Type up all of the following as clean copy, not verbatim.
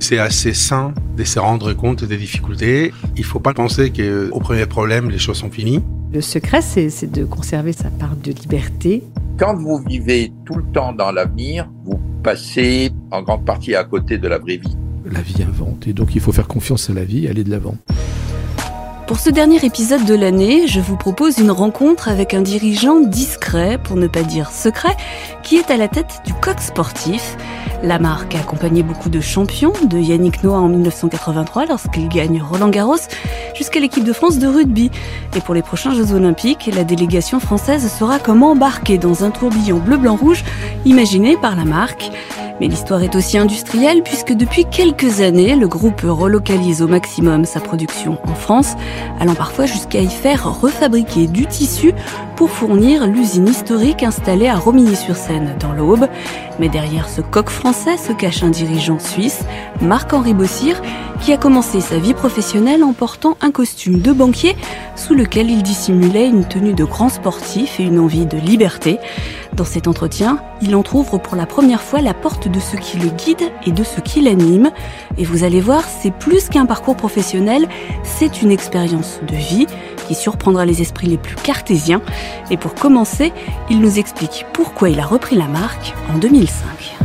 C'est assez sain de se rendre compte des difficultés. Il ne faut pas penser qu'au premier problème, les choses sont finies. Le secret, c'est de conserver sa part de liberté. Quand vous vivez tout le temps dans l'avenir, vous passez en grande partie à côté de la vraie vie. La vie invente, et donc il faut faire confiance à la vie et aller de l'avant. Pour ce dernier épisode de l'année, je vous propose une rencontre avec un dirigeant discret, pour ne pas dire secret, qui est à la tête du Coq Sportif. La marque a accompagné beaucoup de champions, de Yannick Noah en 1983 lorsqu'il gagne Roland-Garros, jusqu'à l'équipe de France de rugby. Et pour les prochains Jeux Olympiques, la délégation française sera comme embarquée dans un tourbillon bleu-blanc-rouge imaginé par la marque. Mais l'histoire est aussi industrielle puisque depuis quelques années, le groupe relocalise au maximum sa production en France, allant parfois jusqu'à y faire refabriquer du tissu pour fournir l'usine historique installée à Romilly-sur-Seine dans l'Aube. Mais derrière ce coq français se cache un dirigeant suisse, Marc-Henri Bossir, qui a commencé sa vie professionnelle en portant un costume de banquier sous lequel il dissimulait une tenue de grand sportif et une envie de liberté. Dans cet entretien, il entrouvre pour la première fois la porte de ce qui le guide et de ce qui l'anime. Et vous allez voir, c'est plus qu'un parcours professionnel, c'est une expérience de vie qui surprendra les esprits les plus cartésiens. Et pour commencer, il nous explique pourquoi il a repris la marque en 2005.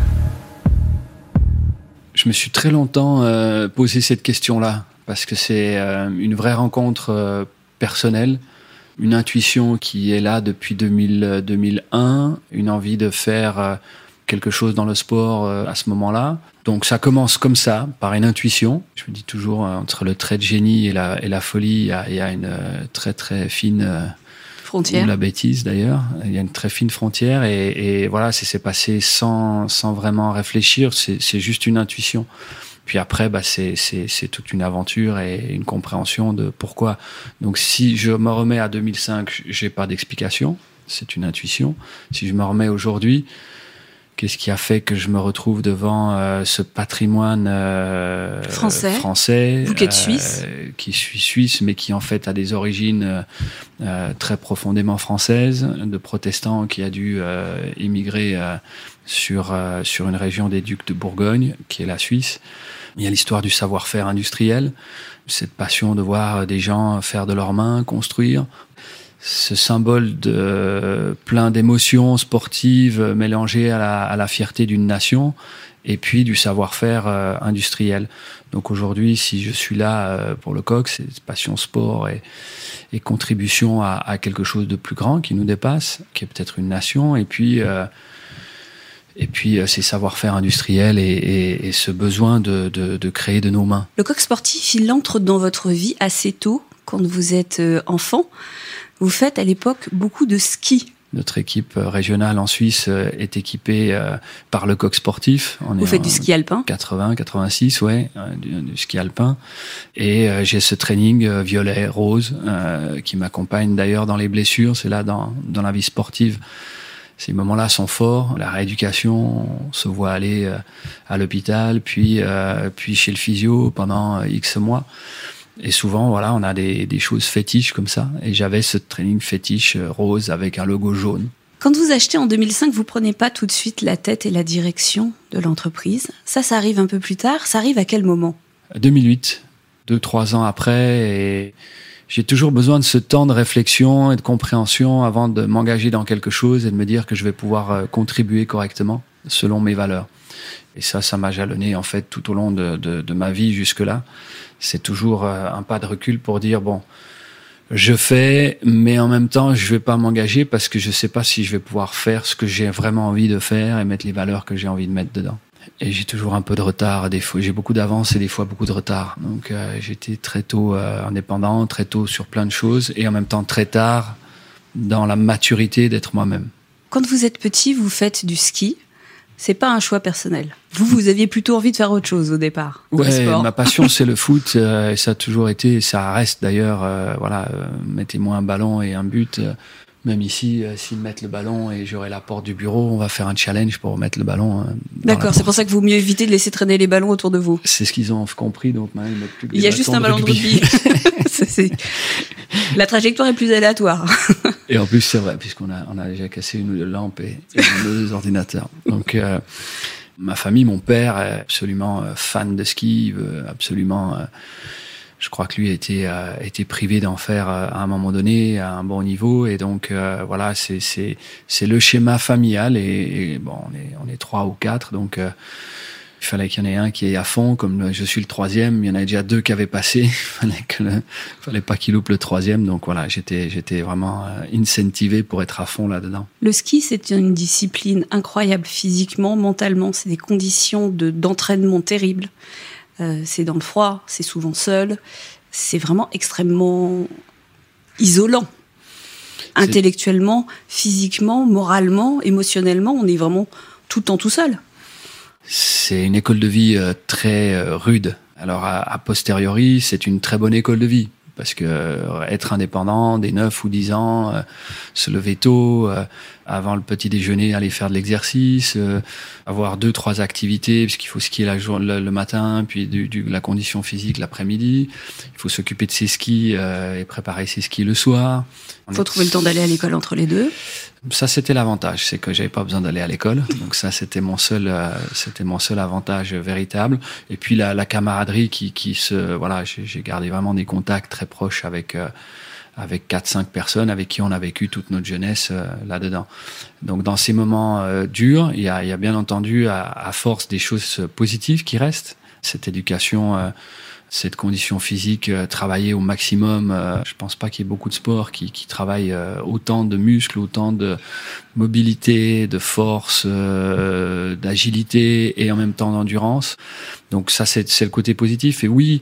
Je me suis très longtemps posé cette question-là, parce que c'est une vraie rencontre personnelle, une intuition qui est là depuis 2001, une envie de faire quelque chose dans le sport à ce moment-là. Donc ça commence comme ça, par une intuition. Je me dis toujours, entre le trait de génie et la folie, il y a une très très fine... frontière. Ou la bêtise d'ailleurs. Il y a une très fine frontière et voilà, c'est passé sans vraiment réfléchir. C'est juste une intuition. Puis après, c'est toute une aventure et une compréhension de pourquoi. Donc si je me remets à 2005, j'ai pas d'explication. C'est une intuition. Si je me remets aujourd'hui, qu'est-ce qui a fait que je me retrouve devant ce patrimoine français, vous qui êtes suisse, qui suis suisse, mais qui en fait a des origines très profondément françaises, de protestants qui a dû immigrer sur une région des Ducs de Bourgogne, qui est la Suisse. Il y a l'histoire du savoir-faire industriel, cette passion de voir des gens faire de leurs mains, construire. Ce symbole de plein d'émotions sportives mélangées à la fierté d'une nation et puis du savoir-faire industriel. Donc aujourd'hui, si je suis là pour le Coq, c'est passion sport et contribution à quelque chose de plus grand qui nous dépasse, qui est peut-être une nation, et puis ces savoir-faire industriels et ce besoin de créer de nos mains. Le Coq Sportif, il entre dans votre vie assez tôt, quand vous êtes enfant. Vous faites à l'époque beaucoup de ski. Notre équipe régionale en Suisse est équipée par le Coq Sportif. Vous faites du ski alpin ? 80, 86, ouais, du ski alpin. Et j'ai ce training violet, rose, qui m'accompagne d'ailleurs dans les blessures. C'est là, dans la vie sportive. Ces moments-là sont forts. La rééducation, on se voit aller à l'hôpital, puis chez le physio pendant X mois. Et souvent, voilà, on a des choses fétiches comme ça. Et j'avais ce training fétiche rose avec un logo jaune. Quand vous achetez en 2005, vous prenez pas tout de suite la tête et la direction de l'entreprise. Ça arrive un peu plus tard. Ça arrive à quel moment ? 2008, 2-3 ans après. Et j'ai toujours besoin de ce temps de réflexion et de compréhension avant de m'engager dans quelque chose et de me dire que je vais pouvoir contribuer correctement selon mes valeurs. Et ça m'a jalonné en fait tout au long de ma vie jusque-là. C'est toujours un pas de recul pour dire bon, je fais, mais en même temps je vais pas m'engager parce que je sais pas si je vais pouvoir faire ce que j'ai vraiment envie de faire et mettre les valeurs que j'ai envie de mettre dedans. Et j'ai toujours un peu de retard, des fois j'ai beaucoup d'avance et des fois beaucoup de retard. Donc j'étais très tôt indépendant, très tôt sur plein de choses et en même temps très tard dans la maturité d'être moi-même. Quand vous êtes petit, vous faites du ski. C'est pas un choix personnel. Vous aviez plutôt envie de faire autre chose au départ. Ouais, ma passion c'est le foot et ça a toujours été, ça reste d'ailleurs. Mettez-moi un ballon et un but. Même ici, s'ils mettent le ballon et j'aurai la porte du bureau, on va faire un challenge pour mettre le ballon. D'accord, c'est pour ça que vous mieux évitez de laisser traîner les ballons autour de vous. C'est ce qu'ils ont compris, donc maintenant ils mettent plus que il y a juste un ballon de rugby. La trajectoire est plus aléatoire. Et en plus, c'est vrai, puisqu'on a déjà cassé une ou deux lampes et 2 ordinateurs. Donc, Ma famille, mon père est absolument fan de ski, il veut absolument... je crois que lui a été privé d'en faire à un moment donné, à un bon niveau. Et donc, voilà, c'est le schéma familial. Et bon, on est 3 ou 4, donc... il fallait qu'il y en ait un qui est à fond, comme je suis le 3e. Il y en avait déjà 2 qui avaient passé. Il fallait pas qu'il loupe le 3e. Donc voilà, j'étais vraiment incentivé pour être à fond là-dedans. Le ski, c'est une discipline incroyable physiquement, mentalement. C'est des conditions d'entraînement terribles. C'est dans le froid, c'est souvent seul. C'est vraiment extrêmement isolant. Intellectuellement, physiquement, moralement, émotionnellement, on est vraiment tout le temps tout seul. C'est une école de vie très rude. Alors, a posteriori, c'est une très bonne école de vie. Parce que être indépendant dès 9 ou 10 ans, se lever tôt, avant le petit déjeuner, aller faire de l'exercice, avoir 2-3 activités, puisqu'il faut skier le matin, puis la condition physique l'après-midi. Il faut s'occuper de ses skis et préparer ses skis le soir. Il faut trouver le temps d'aller à l'école entre les deux. Ça, c'était l'avantage, c'est que j'avais pas besoin d'aller à l'école. Donc ça, c'était mon seul avantage véritable. Et puis la camaraderie voilà, j'ai gardé vraiment des contacts très proches avec 4-5 personnes avec qui on a vécu toute notre jeunesse là-dedans. Donc dans ces moments durs, il y a bien entendu à force des choses positives qui restent. Cette éducation, cette condition physique, travailler au maximum. Je pense pas qu'il y ait beaucoup de sports qui travaillent autant de muscles, autant de mobilité, de force, d'agilité et en même temps d'endurance. Donc ça, c'est le côté positif. Et oui,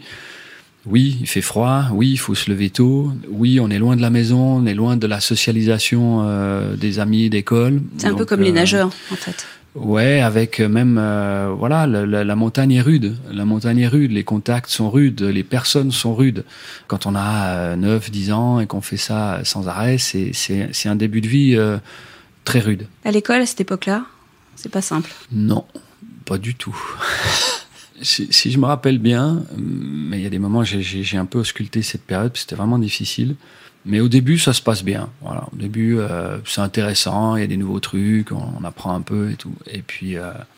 il fait froid. Oui, il faut se lever tôt. Oui, on est loin de la maison, on est loin de la socialisation des amis d'école. C'est un peu comme les nageurs, en fait. Ouais, avec même voilà, la montagne est rude. La montagne est rude, les contacts sont rudes, les personnes sont rudes. Quand on a 9-10 ans et qu'on fait ça sans arrêt, c'est un début de vie très rude. À l'école, à cette époque-là, c'est pas simple. Non, pas du tout. Si je me rappelle bien, mais il y a des moments j'ai un peu ausculté cette période, c'était vraiment difficile. Mais au début, ça se passe bien. Voilà, au début, c'est intéressant, il y a des nouveaux trucs, on apprend un peu et tout. Et puis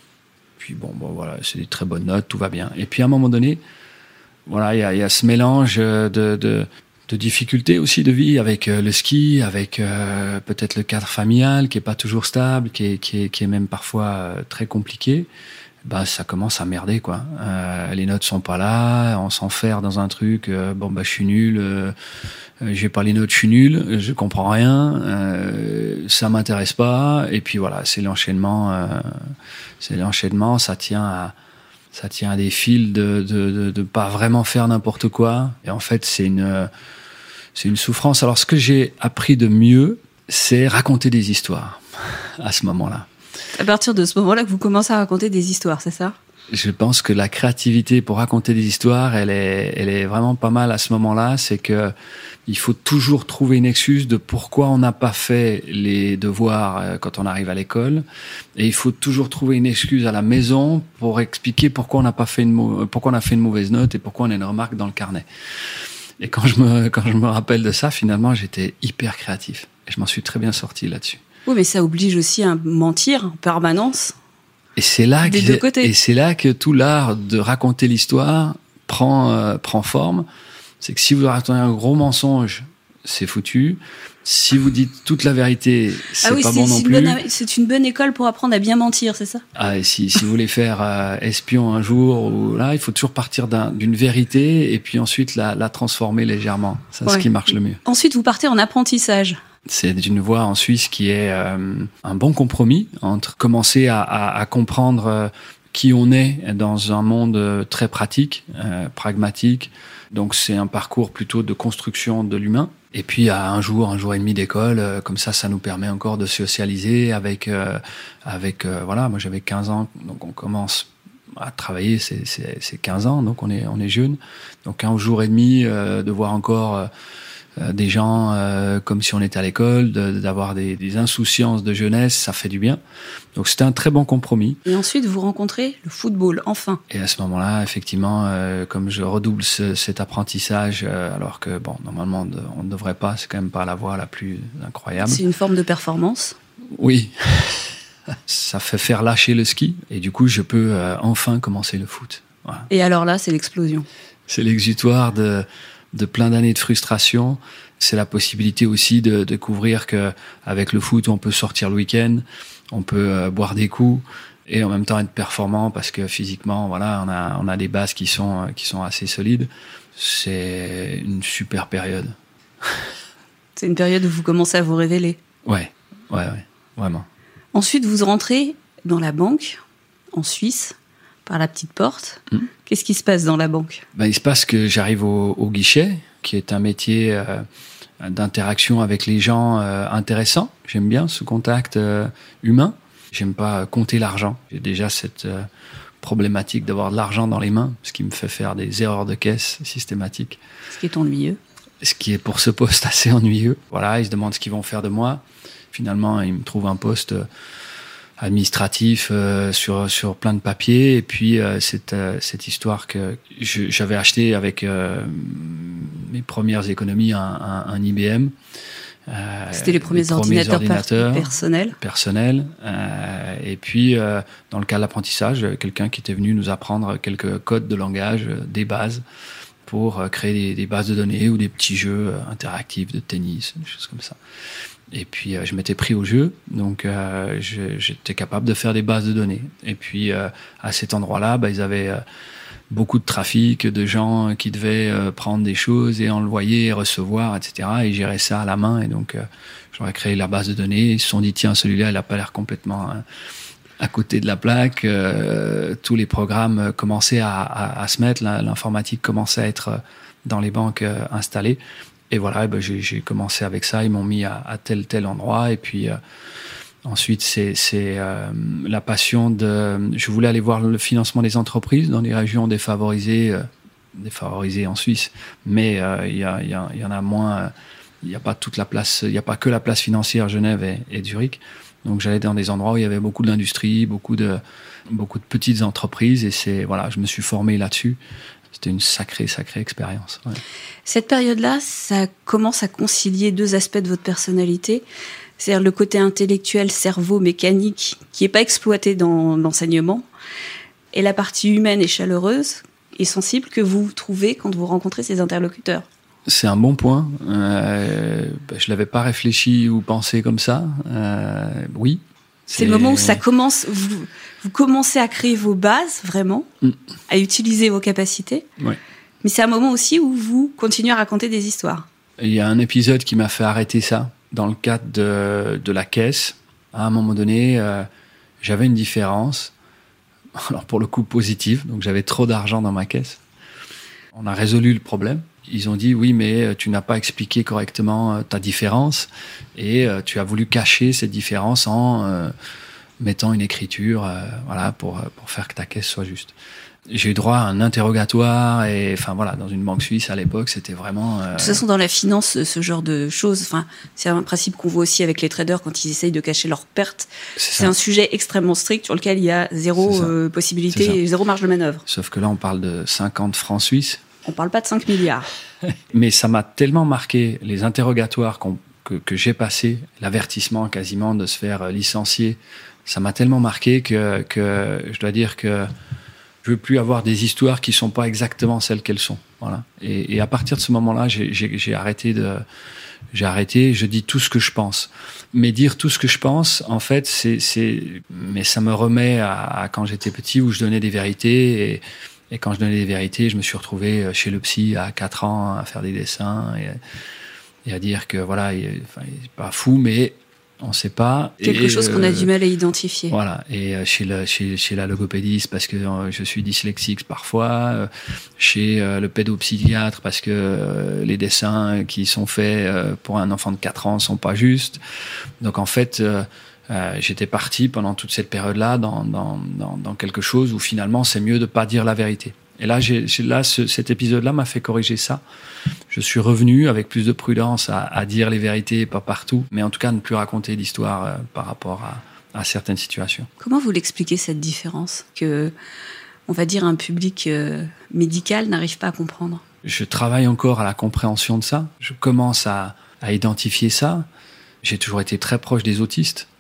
bon, voilà, c'est des très bonnes notes, tout va bien. Et puis à un moment donné, voilà, il y a ce mélange de difficultés aussi de vie avec le ski, avec peut-être le cadre familial qui est pas toujours stable, qui est même parfois très compliqué. Bah ça commence à merder quoi. Les notes sont pas là, on s'enferre dans un truc. Je suis nul. J'ai pas les notes, je suis nul. Je comprends rien. Ça m'intéresse pas. Et puis voilà, c'est l'enchaînement. Ça tient à des fils de pas vraiment faire n'importe quoi. Et en fait, c'est une souffrance. Alors ce que j'ai appris de mieux, c'est raconter des histoires à ce moment-là. À partir de ce moment-là que vous commencez à raconter des histoires, c'est ça ? Je pense que la créativité pour raconter des histoires, elle est vraiment pas mal à ce moment-là. C'est que il faut toujours trouver une excuse de pourquoi on n'a pas fait les devoirs quand on arrive à l'école, et il faut toujours trouver une excuse à la maison pour expliquer pourquoi on n'a pas fait pourquoi on a fait une mauvaise note et pourquoi on a une remarque dans le carnet. Et quand je me rappelle de ça, finalement, j'étais hyper créatif et je m'en suis très bien sorti là-dessus. Oui, mais ça oblige aussi à mentir en permanence. Et c'est là que tout l'art de raconter l'histoire prend forme. C'est que si vous racontez un gros mensonge, c'est foutu. Si vous dites toute la vérité, c'est pas bon non plus. C'est une bonne école pour apprendre à bien mentir, c'est ça ? Ah, et si vous voulez faire espion un jour, il faut toujours partir d'une vérité et puis ensuite la transformer légèrement. C'est ce qui marche le mieux. Ensuite, vous partez en apprentissage. C'est une voie en Suisse qui est un bon compromis entre commencer à comprendre qui on est dans un monde très pratique, pragmatique. Donc c'est un parcours plutôt de construction de l'humain. Et puis à un jour et demi d'école, comme ça nous permet encore de socialiser avec voilà, moi j'avais 15 ans, donc on commence à travailler, c'est 15 ans, donc on est jeune. Donc un jour et demi de voir encore des gens comme si on était à l'école, d'avoir des insouciances de jeunesse, ça fait du bien. Donc c'était un très bon compromis. Et ensuite vous rencontrez le football, enfin. Et à ce moment-là, effectivement, comme je redouble cet apprentissage, alors que bon, normalement on ne devrait pas, c'est quand même pas la voie la plus incroyable. C'est une forme de performance. Oui. Ça fait faire lâcher le ski et du coup, je peux enfin commencer le foot. Voilà. Et alors là, c'est l'explosion. C'est l'exutoire de plein d'années de frustration. C'est la possibilité aussi de découvrir qu'avec le foot, on peut sortir le week-end, on peut boire des coups et en même temps être performant parce que physiquement, voilà, on a des bases qui sont assez solides. C'est une super période. C'est une période où vous commencez à vous révéler. Ouais, vraiment. Ensuite, vous rentrez dans la banque, en Suisse, par la petite porte. Qu'est-ce qui se passe dans la banque ? Il se passe que j'arrive au guichet, qui est un métier d'interaction avec les gens intéressant. J'aime bien ce contact humain. J'aime pas compter l'argent. J'ai déjà cette problématique d'avoir de l'argent dans les mains, ce qui me fait faire des erreurs de caisse systématiques. Ce qui est ennuyeux. Ce qui est pour ce poste assez ennuyeux. Voilà, ils se demandent ce qu'ils vont faire de moi. Finalement, ils me trouvent un poste administratif sur plein de papiers. Et puis, cette histoire que j'avais acheté avec mes premières économies un IBM. C'était les premiers ordinateurs personnels. Et puis, dans le cas de l'apprentissage, quelqu'un qui était venu nous apprendre quelques codes de langage, des bases, pour créer des bases de données ou des petits jeux interactifs de tennis, des choses comme ça. Et puis, je m'étais pris au jeu, donc j'étais capable de faire des bases de données. Et puis, à cet endroit-là, ils avaient beaucoup de trafic, de gens qui devaient prendre des choses et envoyer, recevoir, etc. Et gérer ça à la main. Et donc, j'aurais créé la base de données. Ils se sont dit, tiens, celui-là, il n'a pas l'air complètement à côté de la plaque. Tous les programmes commençaient à se mettre. L'informatique commençait à être dans les banques installée. Et voilà, j'ai commencé avec ça. Ils m'ont mis à tel endroit. Et puis ensuite, c'est la passion de... Je voulais aller voir le financement des entreprises dans les régions défavorisées en Suisse. Mais il y en a moins. Il n'y a pas toute la place. Il n'y a pas que la place financière, Genève et Zurich. Donc j'allais dans des endroits où il y avait beaucoup d'industrie, beaucoup de petites entreprises. Et je me suis formé là-dessus. C'était une sacrée expérience. Ouais. Cette période-là, ça commence à concilier deux aspects de votre personnalité. C'est-à-dire le côté intellectuel, cerveau, mécanique, qui n'est pas exploité dans l'enseignement, et la partie humaine et chaleureuse et sensible que vous trouvez quand vous rencontrez ces interlocuteurs. C'est un bon point. Je ne l'avais pas réfléchi ou pensé comme ça. Oui. C'est le moment où ça commence... Vous commencez à créer vos bases, vraiment, à utiliser vos capacités. Ouais. Mais c'est un moment aussi où vous continuez à raconter des histoires. Il y a un épisode qui m'a fait arrêter ça. Dans le cadre de la caisse, à un moment donné, j'avais une différence. Alors pour le coup, positive. Donc j'avais trop d'argent dans ma caisse. On a résolu le problème. Ils ont dit, oui, mais tu n'as pas expliqué correctement ta différence. Et tu as voulu cacher cette différence en... mettant une écriture pour faire que ta caisse soit juste. J'ai eu droit à un interrogatoire et dans une banque suisse à l'époque, c'était vraiment... De toute façon, dans la finance, ce genre de choses, c'est un principe qu'on voit aussi avec les traders quand ils essayent de cacher leurs pertes. C'est un sujet extrêmement strict sur lequel il y a zéro possibilité et zéro marge de manœuvre. Sauf que là, on parle de 50 francs suisses. On parle pas de 5 milliards. Mais ça m'a tellement marqué, les interrogatoires que j'ai passés, l'avertissement quasiment de se faire licencier. Ça m'a tellement marqué que je dois dire que je veux plus avoir des histoires qui sont pas exactement celles qu'elles sont. Voilà. Et à partir de ce moment-là, j'ai arrêté. Je dis tout ce que je pense. Mais dire tout ce que je pense, en fait, mais ça me remet à quand j'étais petit où je donnais des vérités et quand je donnais des vérités, je me suis retrouvé chez le psy à 4 ans à faire des dessins et à dire que il est pas fou, mais on ne sait pas. Quelque chose qu'on a du mal à identifier. Voilà. Et chez la logopédiste, parce que je suis dyslexique parfois. Chez le pédopsychiatre, parce que les dessins qui sont faits pour un enfant de 4 ans ne sont pas justes. Donc en fait, j'étais parti pendant toute cette période-là dans quelque chose où finalement c'est mieux de ne pas dire la vérité. Et là, cet épisode-là m'a fait corriger ça. Je suis revenu avec plus de prudence à dire les vérités, pas partout, mais en tout cas ne plus raconter d'histoires par rapport à certaines situations. Comment vous l'expliquez, cette différence que, on va dire, un public médical n'arrive pas à comprendre ? Je travaille encore à la compréhension de ça. Je commence à identifier ça. J'ai toujours été très proche des autistes.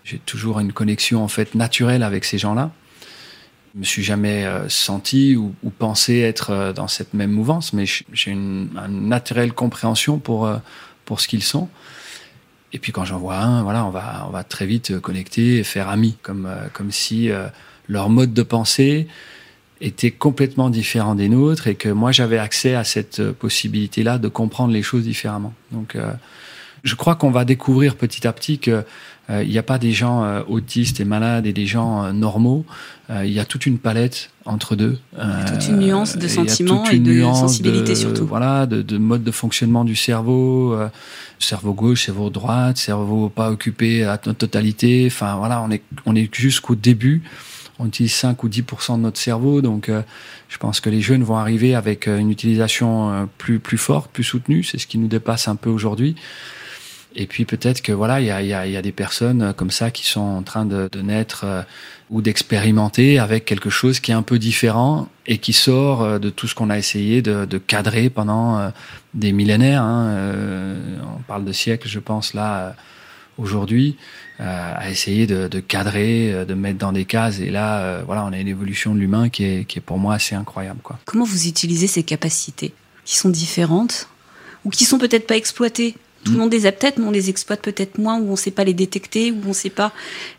J'ai toujours une connexion en fait naturelle avec ces gens-là. Je me suis jamais senti ou pensé être dans cette même mouvance, mais j'ai une naturelle compréhension pour ce qu'ils sont. Et puis quand j'en vois un, voilà, on va très vite connecter et faire amis, comme si leur mode de pensée était complètement différent des nôtres et que moi j'avais accès à cette possibilité-là de comprendre les choses différemment. Donc je crois qu'on va découvrir petit à petit que il n'y a pas des gens autistes et malades et des gens normaux. Il y a toute une palette entre deux. Toute une nuance de sentiments et de sensibilité surtout. Voilà, de mode de fonctionnement du cerveau. Cerveau gauche, cerveau droite, cerveau pas occupé à totalité. Enfin voilà, on est jusqu'au début. On utilise 5 ou 10% de notre cerveau. Donc je pense que les jeunes vont arriver avec une utilisation plus forte, plus soutenue. C'est ce qui nous dépasse un peu aujourd'hui. Et puis peut-être que voilà, il y a des personnes comme ça qui sont en train de naître ou d'expérimenter avec quelque chose qui est un peu différent et qui sort de tout ce qu'on a essayé de cadrer pendant des millénaires. On parle de siècles, je pense là aujourd'hui, à essayer de cadrer, de mettre dans des cases. Et là, voilà, on a une évolution de l'humain qui est pour moi assez incroyable, quoi. Comment vous utilisez ces capacités qui sont différentes ou qui sont peut-être pas exploitées? Tout le monde les a peut-être, mais on les exploite peut-être moins, ou on ne sait pas les détecter, ou on ne sait pas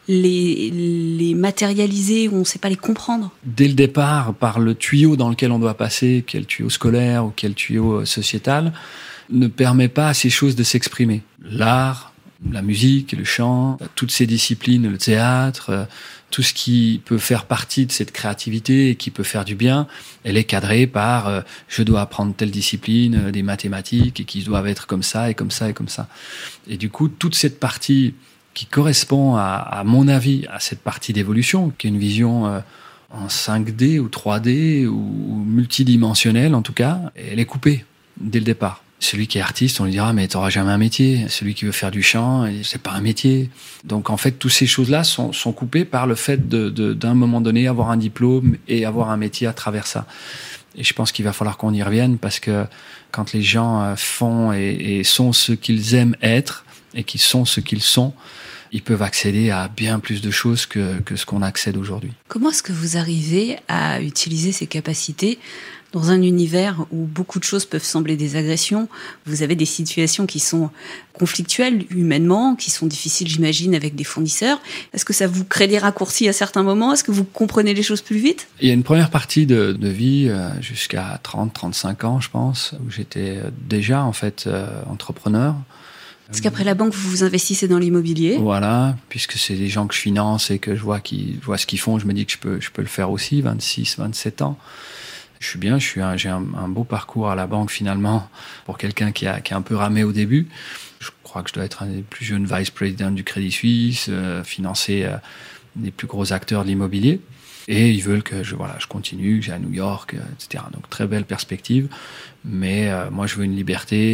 les matérialiser, ou on ne sait pas les comprendre. Dès le départ, par le tuyau dans lequel on doit passer, quel tuyau scolaire ou quel tuyau sociétal, ne permet pas à ces choses de s'exprimer. L'art, la musique, le chant, toutes ces disciplines, le théâtre, tout ce qui peut faire partie de cette créativité et qui peut faire du bien, elle est cadrée par je dois apprendre telle discipline, des mathématiques, et qui doivent être comme ça et comme ça et comme ça. Et du coup, toute cette partie qui correspond à mon avis, à cette partie d'évolution, qui est une vision en 5D ou 3D ou multidimensionnelle en tout cas, elle est coupée dès le départ. Celui qui est artiste, on lui dira mais t'auras jamais un métier. Celui qui veut faire du chant, c'est pas un métier. Donc en fait, toutes ces choses-là sont coupées par le fait d'un moment donné avoir un diplôme et avoir un métier à travers ça. Et je pense qu'il va falloir qu'on y revienne parce que quand les gens font et sont ce qu'ils aiment être et qu'ils sont ce qu'ils sont, ils peuvent accéder à bien plus de choses que ce qu'on accède aujourd'hui. Comment est-ce que vous arrivez à utiliser ces capacités dans un univers où beaucoup de choses peuvent sembler des agressions? Vous avez des situations qui sont conflictuelles humainement, qui sont difficiles, j'imagine, avec des fournisseurs. Est-ce que ça vous crée des raccourcis à certains moments? Est-ce que vous comprenez les choses plus vite? Il y a une première partie de vie, jusqu'à 30-35 ans, je pense, où j'étais déjà, en fait, entrepreneur. Parce qu'après la banque, vous vous investissez dans l'immobilier. Voilà, puisque c'est des gens que je finance et que je vois ce qu'ils font, je me dis que je peux le faire aussi, 26, 27 ans. Je suis bien, j'ai un beau parcours à la banque finalement, pour quelqu'un qui a un peu ramé au début. Je crois que je dois être un des plus jeunes vice-présidents du Crédit Suisse, financer des plus gros acteurs de l'immobilier. Et ils veulent que je continue, que j'aille à New York, etc. Donc très belle perspective. Mais moi, je veux une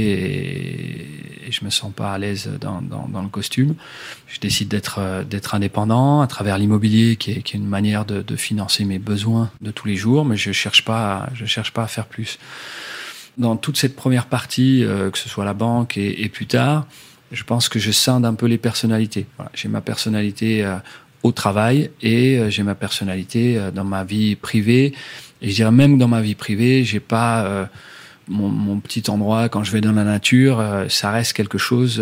liberté et je me sens pas à l'aise dans le costume. Je décide d'être indépendant à travers l'immobilier, qui est une manière de financer mes besoins de tous les jours. Mais je cherche pas à faire plus. Dans toute cette première partie, que ce soit la banque et plus tard, je pense que je scinde un peu les personnalités. Voilà, j'ai ma personnalité au travail et j'ai ma personnalité dans ma vie privée. Et je dirais même dans ma vie privée, j'ai pas mon petit endroit quand je vais dans la nature, ça reste quelque chose.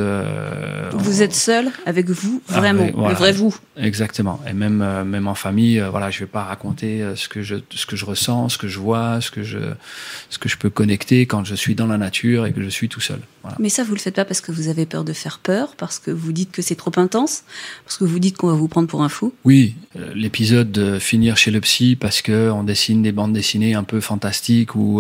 Vous êtes seul avec vous, vraiment, voilà, le vrai vous. Exactement. Et même en famille, voilà, je vais pas raconter ce que je ressens, ce que je vois, ce que je peux connecter quand je suis dans la nature et que je suis tout seul. Voilà. Mais ça, vous le faites pas parce que vous avez peur de faire peur, parce que vous dites que c'est trop intense, parce que vous dites qu'on va vous prendre pour un fou. Oui, l'épisode de finir chez le psy parce que on dessine des bandes dessinées un peu fantastiques ou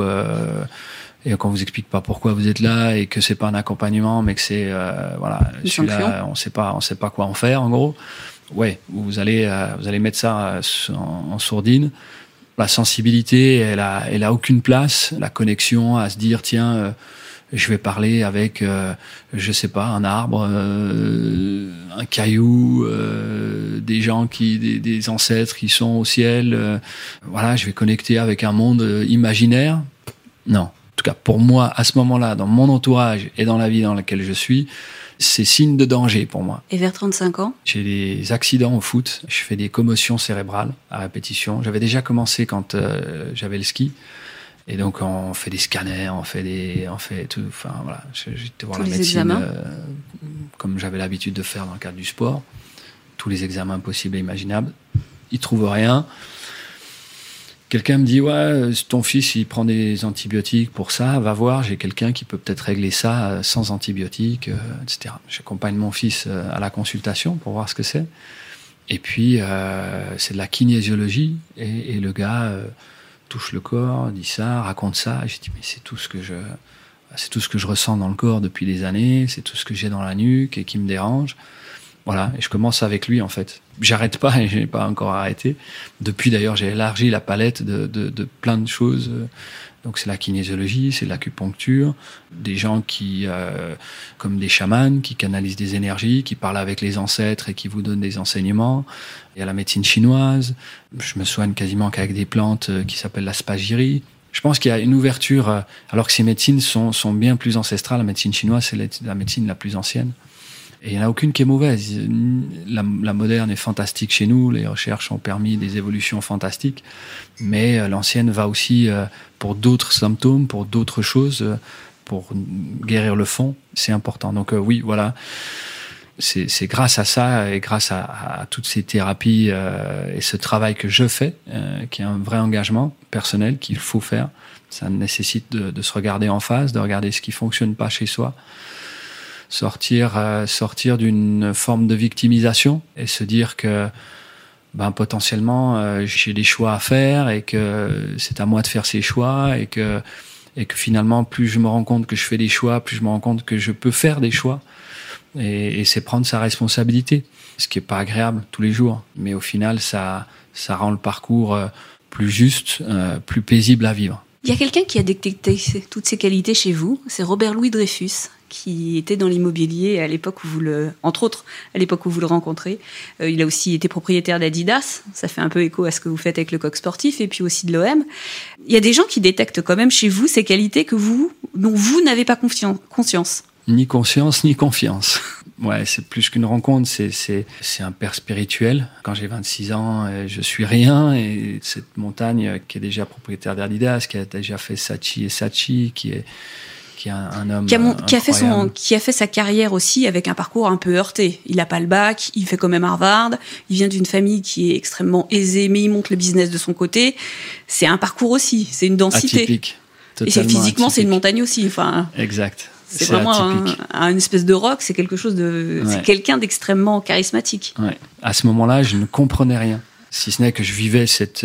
et qu'on vous explique pas pourquoi vous êtes là et que c'est pas un accompagnement mais que c'est voilà, celui-là on sait pas quoi en faire en gros. Ouais, vous allez mettre ça en sourdine. La sensibilité, elle a aucune place. La connexion à se dire tiens, je vais parler avec je sais pas, un arbre, un caillou, des gens des ancêtres qui sont au ciel. Voilà, je vais connecter avec un monde imaginaire. Non. En tout cas, pour moi, à ce moment-là, dans mon entourage et dans la vie dans laquelle je suis, c'est signe de danger pour moi. Et vers 35 ans ? J'ai des accidents au foot, je fais des commotions cérébrales à répétition. J'avais déjà commencé quand j'avais le ski. Et donc, on fait des scanners, on fait tout. Enfin, voilà. J'étais voir la médecine comme j'avais l'habitude de faire dans le cadre du sport. Tous les examens possibles et imaginables. Ils trouvent rien. Quelqu'un me dit, ouais, ton fils, il prend des antibiotiques pour ça. Va voir, j'ai quelqu'un qui peut peut-être régler ça sans antibiotiques, etc. J'accompagne mon fils à la consultation pour voir ce que c'est. Et puis, c'est de la kinésiologie. Et le gars touche le corps, dit ça, raconte ça. Et j'ai dit, mais c'est tout ce que je ressens dans le corps depuis des années. C'est tout ce que j'ai dans la nuque et qui me dérange. Voilà, et je commence avec lui en fait. J'arrête pas et je n'ai pas encore arrêté. Depuis d'ailleurs, j'ai élargi la palette de plein de choses. Donc c'est la kinésiologie, c'est l'acupuncture, des gens qui, comme des chamans, qui canalisent des énergies, qui parlent avec les ancêtres et qui vous donnent des enseignements. Il y a la médecine chinoise. Je me soigne quasiment qu'avec des plantes qui s'appellent la spagyrie. Je pense qu'il y a une ouverture, alors que ces médecines sont bien plus ancestrales. La médecine chinoise, c'est la médecine la plus ancienne. Et il n'y en a aucune qui est mauvaise. La moderne est fantastique chez nous, les recherches ont permis des évolutions fantastiques, mais l'ancienne va aussi pour d'autres symptômes, pour d'autres choses, pour guérir le fond, c'est important. Donc oui, voilà, c'est grâce à ça et grâce à toutes ces thérapies et ce travail que je fais, qui est un vrai engagement personnel qu'il faut faire. Ça nécessite de se regarder en face, de regarder ce qui ne fonctionne pas chez soi, sortir d'une forme de victimisation et se dire que potentiellement j'ai des choix à faire et que c'est à moi de faire ces choix et que finalement plus je me rends compte que je fais des choix, plus je me rends compte que je peux faire des choix et c'est prendre sa responsabilité, ce qui est pas agréable tous les jours, mais au final ça rend le parcours plus juste, plus paisible à vivre. Il y a quelqu'un qui a détecté toutes ces qualités chez vous, c'est Robert Louis Dreyfus, qui était dans l'immobilier à l'époque où entre autres, à l'époque où vous le rencontrez. Il a aussi été propriétaire d'Adidas. Ça fait un peu écho à ce que vous faites avec le Coq Sportif et puis aussi de l'OM. Il y a des gens qui détectent quand même chez vous ces qualités dont vous n'avez pas conscience. Ni conscience, ni confiance. Ouais, c'est plus qu'une rencontre, c'est un père spirituel. Quand j'ai 26 ans, je suis rien, et cette montagne qui est déjà propriétaire d'Adidas, qui a déjà fait Saatchi et Saatchi, qui est un homme qui a fait sa carrière aussi avec un parcours un peu heurté. Il n'a pas le bac, il fait quand même Harvard, il vient d'une famille qui est extrêmement aisée, mais il monte le business de son côté. C'est un parcours aussi, c'est une densité. Atypique. Et physiquement, c'est une montagne aussi. Enfin, exact. C'est vraiment une espèce de rock, c'est quelque chose de... Ouais. C'est quelqu'un d'extrêmement charismatique. Ouais. À ce moment-là, je ne comprenais rien. Si ce n'est que je vivais cette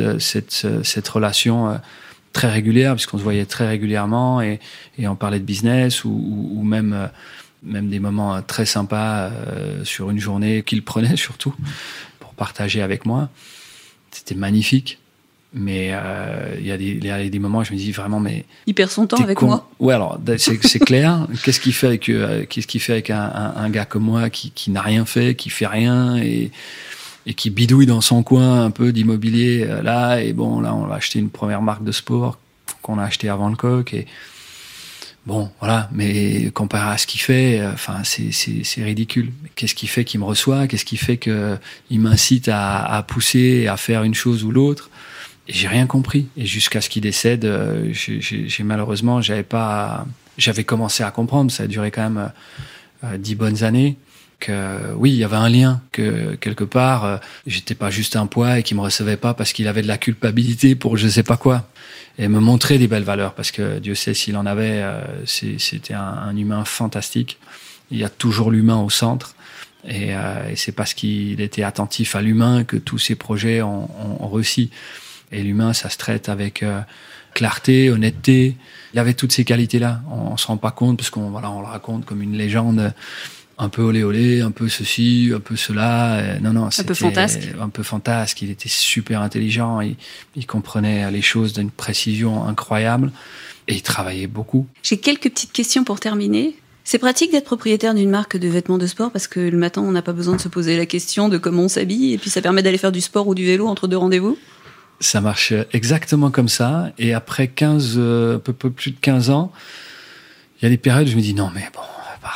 relation très régulière, puisqu'on se voyait très régulièrement et on parlait de business ou même des moments très sympas sur une journée qu'il prenait surtout pour partager avec moi. C'était magnifique. Mais il y a des moments où je me dis vraiment, mais il perd son temps avec moi. Ouais, alors c'est clair. Qu'est-ce qu'il fait avec un gars comme moi qui n'a rien fait, qui fait rien et qui bidouille dans son coin un peu d'immobilier là, et bon, là on va acheter une première marque de sport qu'on a acheté avant le Coq, et bon, voilà, mais comparé à ce qu'il fait, c'est ridicule. Qu'est-ce qui fait qu'il me reçoit? Qu'est-ce qui fait qu'il m'incite à pousser, à faire une chose ou l'autre? Et j'ai rien compris. Et jusqu'à ce qu'il décède, j'ai malheureusement, j'avais commencé à comprendre. Ça a duré quand même 10 bonnes années. Que oui, il y avait un lien, que quelque part, j'étais pas juste un poids et qu'il me recevait pas parce qu'il avait de la culpabilité pour je sais pas quoi. Et me montrer des belles valeurs, parce que Dieu sait s'il en avait. C'était un humain fantastique. Il y a toujours l'humain au centre. Et c'est parce qu'il était attentif à l'humain que tous ces projets ont réussi. Et l'humain, ça se traite avec clarté, honnêteté. Il y avait toutes ces qualités-là. On se rend pas compte parce qu'on le raconte comme une légende, un peu olé olé, un peu ceci, un peu cela. Non, c'était un peu fantasque. Il était super intelligent. Il comprenait les choses d'une précision incroyable et il travaillait beaucoup. J'ai quelques petites questions pour terminer. C'est pratique d'être propriétaire d'une marque de vêtements de sport parce que le matin, on n'a pas besoin de se poser la question de comment on s'habille et puis ça permet d'aller faire du sport ou du vélo entre deux rendez-vous. Ça marche exactement comme ça. Et après un peu plus de 15 ans, il y a des périodes où je me dis non, mais bon, on va pas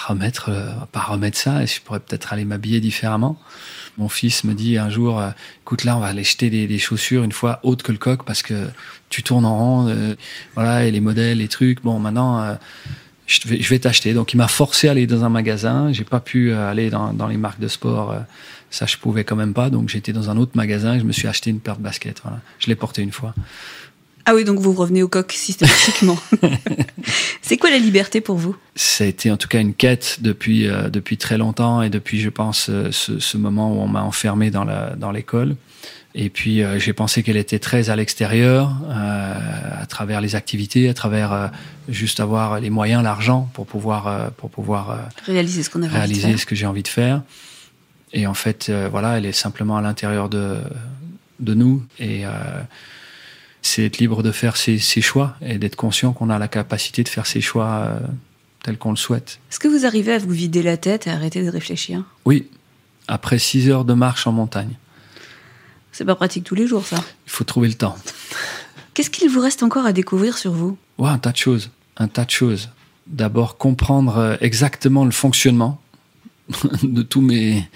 remettre ça, et je pourrais peut-être aller m'habiller différemment. Mon fils me dit un jour, écoute, là, on va aller jeter des chaussures une fois hautes que le coq parce que tu tournes en rond, voilà, et les modèles, les trucs. Bon, maintenant, je vais t'acheter. Donc, il m'a forcé à aller dans un magasin. J'ai pas pu aller dans les marques de sport. Ça, je pouvais quand même pas. Donc, j'étais dans un autre magasin et je me suis acheté une paire de baskets. Voilà. Je l'ai porté une fois. Ah oui, donc vous revenez au coq systématiquement. C'est quoi la liberté pour vous ? Ça a été en tout cas une quête depuis très longtemps, et depuis, je pense, ce moment où on m'a enfermé dans l'école. Et puis, j'ai pensé qu'elle était très à l'extérieur, à travers les activités, à travers juste avoir les moyens, l'argent pour pouvoir réaliser ce qu'on avait envie de faire. Réaliser ce que j'ai envie de faire. Et en fait, voilà, elle est simplement à l'intérieur de nous. Et c'est être libre de faire ses choix et d'être conscient qu'on a la capacité de faire ses choix tels qu'on le souhaite. Est-ce que vous arrivez à vous vider la tête et arrêter de réfléchir ? Oui, après 6 heures de marche en montagne. C'est pas pratique tous les jours, ça. Il faut trouver le temps. Qu'est-ce qu'il vous reste encore à découvrir sur vous ? Un tas de choses. D'abord, comprendre exactement le fonctionnement de tous mes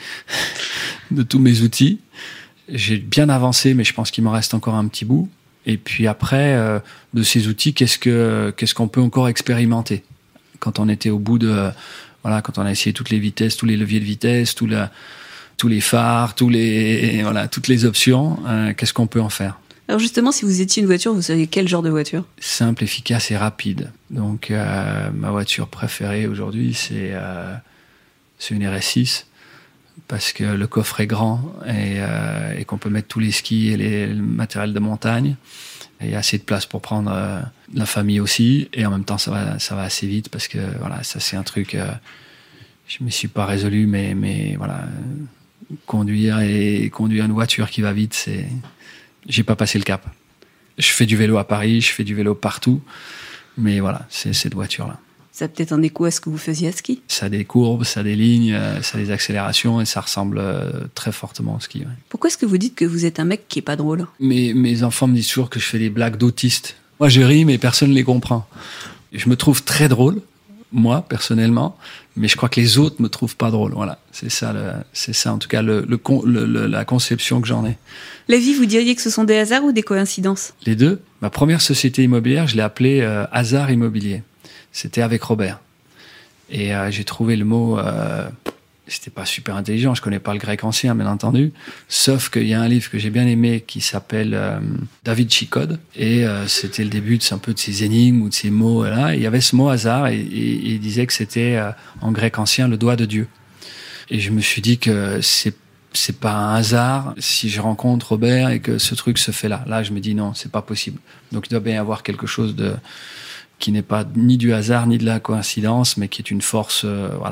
outils. J'ai bien avancé, mais je pense qu'il m'en reste encore un petit bout. Et puis après, de ces outils, qu'est-ce qu'on peut encore expérimenter ? Quand on était au bout quand on a essayé toutes les vitesses, tous les leviers de vitesse, tous les phares, toutes les options, qu'est-ce qu'on peut en faire ? Alors justement, si vous étiez une voiture, vous seriez quel genre de voiture ? Simple, efficace et rapide. Donc ma voiture préférée aujourd'hui, c'est une RS6. Parce que le coffre est grand et qu'on peut mettre tous les skis et le matériel de montagne. Et il y a assez de place pour prendre la famille aussi. Et en même temps, ça va assez vite parce que voilà, ça c'est un truc. Je me suis pas résolu, mais voilà, conduire une voiture qui va vite, j'ai pas passé le cap. Je fais du vélo à Paris, je fais du vélo partout, mais voilà, c'est cette voiture-là. Ça a peut-être un écho à ce que vous faisiez à ski. Ça a des courbes, ça a des lignes, ça a des accélérations et ça ressemble très fortement au ski. Ouais. Pourquoi est-ce que vous dites que vous êtes un mec qui est pas drôle ? Mes enfants me disent toujours que je fais des blagues d'autiste. Moi, je ris, mais personne ne les comprend. Je me trouve très drôle, moi, personnellement, mais je crois que les autres me trouvent pas drôle. Voilà, c'est ça en tout cas la conception que j'en ai. La vie, vous diriez que ce sont des hasards ou des coïncidences ? Les deux. Ma première société immobilière, je l'ai appelée Hasard Immobilier. C'était avec Robert. Et j'ai trouvé le mot... c'était pas super intelligent, je connais pas le grec ancien, bien entendu. Sauf qu'il y a un livre que j'ai bien aimé qui s'appelle Da Vinci Code. Et c'était le début de ces énigmes ou de ces mots-là. Il y avait ce mot hasard et il disait que c'était, en grec ancien, le doigt de Dieu. Et je me suis dit que c'est pas un hasard si je rencontre Robert et que ce truc se fait là. Là, je me dis non, c'est pas possible. Donc il doit bien y avoir quelque chose qui n'est pas ni du hasard ni de la coïncidence, mais qui est une force,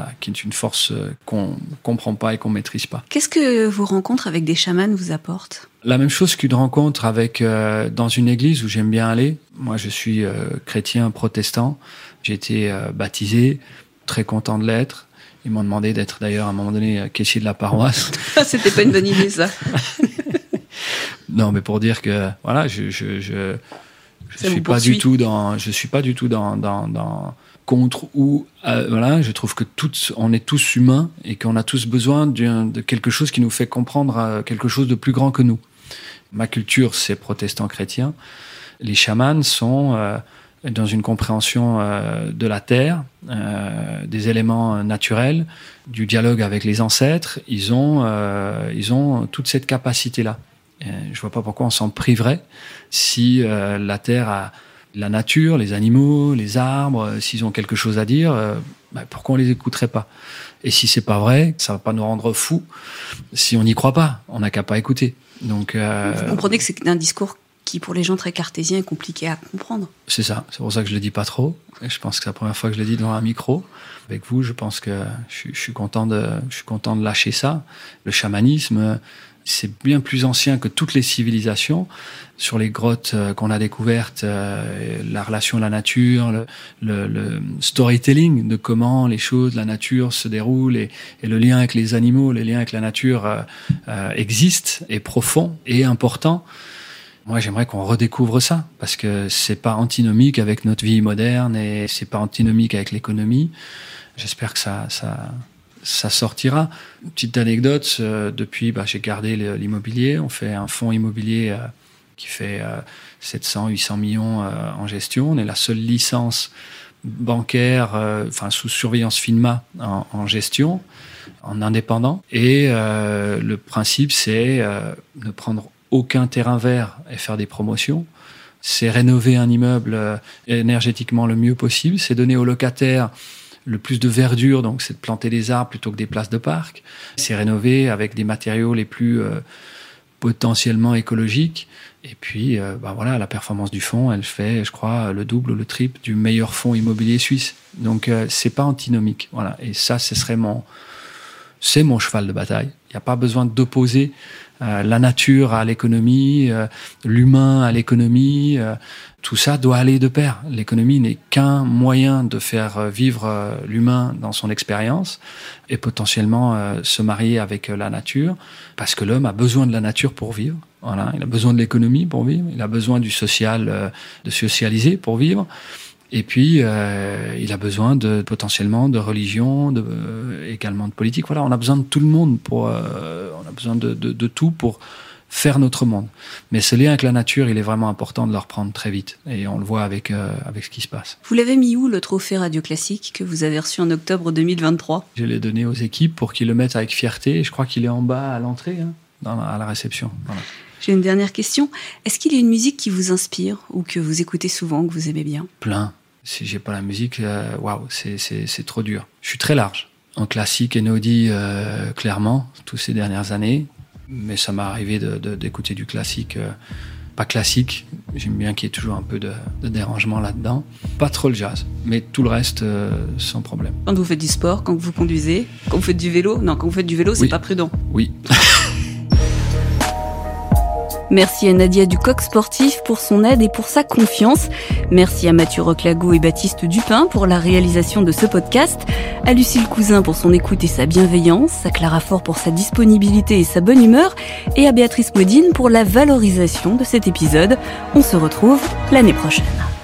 qu'on comprend pas et qu'on maîtrise pas. Qu'est-ce que vos rencontres avec des chamans vous apportent ? La même chose qu'une rencontre dans une église où j'aime bien aller. Moi, je suis chrétien protestant. J'ai été baptisé, très content de l'être. Ils m'ont demandé d'être d'ailleurs à un moment donné caissier de la paroisse. C'était pas une bonne idée, ça. Non, mais pour dire que voilà, je suis pas du tout dans contre ou voilà, je trouve que on est tous humains et qu'on a tous besoin de quelque chose qui nous fait comprendre quelque chose de plus grand que nous. Ma culture, c'est protestant-chrétien. Les chamans sont dans une compréhension de la terre, des éléments naturels, du dialogue avec les ancêtres. Ils ont toute cette capacité-là. Je vois pas pourquoi on s'en priverait si la terre, la nature, les animaux, les arbres, s'ils ont quelque chose à dire, pourquoi on les écouterait pas ? Et si c'est pas vrai, ça va pas nous rendre fous si on n'y croit pas. On n'a qu'à pas écouter. Donc, vous comprenez que c'est un discours qui, pour les gens très cartésiens, est compliqué à comprendre. C'est ça. C'est pour ça que je le dis pas trop. Et je pense que c'est la première fois que je le dis devant un micro. Avec vous, je pense que je suis content de lâcher ça. Le chamanisme, c'est bien plus ancien que toutes les civilisations. Sur les grottes qu'on a découvertes, la relation à la nature, le storytelling de comment les choses, la nature se déroulent et le lien avec les animaux, les liens avec la nature existent, est profond et important. Moi, j'aimerais qu'on redécouvre ça, parce que c'est pas antinomique avec notre vie moderne et c'est pas antinomique avec l'économie. J'espère que ça sortira. Une petite anecdote, depuis, j'ai gardé l'immobilier. On fait un fonds immobilier qui fait 700-800 millions en gestion. On est la seule licence bancaire, sous surveillance FINMA en gestion, en indépendant. Et le principe, c'est ne prendre aucun terrain vert et faire des promotions. C'est rénover un immeuble énergétiquement le mieux possible. C'est donner aux locataires le plus de verdure, donc c'est de planter des arbres plutôt que des places de parc. C'est rénover avec des matériaux les plus potentiellement écologiques. Et puis, la performance du fonds, elle fait, je crois, le double ou le triple du meilleur fonds immobilier suisse. Donc, c'est pas antinomique. Voilà. Et ça, c'est mon cheval de bataille. Il n'y a pas besoin d'opposer la nature à l'économie, l'humain à l'économie. Tout ça doit aller de pair. L'économie n'est qu'un moyen de faire vivre l'humain dans son expérience et potentiellement se marier avec la nature, parce que l'homme a besoin de la nature pour vivre. Voilà, il a besoin de l'économie pour vivre, il a besoin du social, de socialiser pour vivre. Et puis, il a besoin potentiellement de religion, également de politique. Voilà, on a besoin de tout le monde on a besoin de tout pour faire notre monde. Mais ce lien avec la nature, il est vraiment important de le reprendre très vite. Et on le voit avec ce qui se passe. Vous l'avez mis où, le trophée Radio Classique que vous avez reçu en octobre 2023 ? Je l'ai donné aux équipes pour qu'ils le mettent avec fierté. Je crois qu'il est en bas à l'entrée, à la réception. Voilà. J'ai une dernière question. Est-ce qu'il y a une musique qui vous inspire ou que vous écoutez souvent, que vous aimez bien ? Plein. Si j'ai pas la musique, c'est trop dur. Je suis très large. En classique et Naudi, clairement, toutes ces dernières années. Mais ça m'est arrivé d'écouter du classique, pas classique. J'aime bien qu'il y ait toujours un peu de dérangement là-dedans. Pas trop le jazz, mais tout le reste, sans problème. Quand vous faites du sport, quand vous conduisez, quand vous faites du vélo ? Non, quand vous faites du vélo, c'est pas prudent. Oui. Merci à Nadia du Coq Sportif pour son aide et pour sa confiance. Merci à Mathieu Roclago et Baptiste Dupin pour la réalisation de ce podcast, à Lucille Cousin pour son écoute et sa bienveillance, à Clara Fort pour sa disponibilité et sa bonne humeur, et à Béatrice Modine pour la valorisation de cet épisode. On se retrouve l'année prochaine.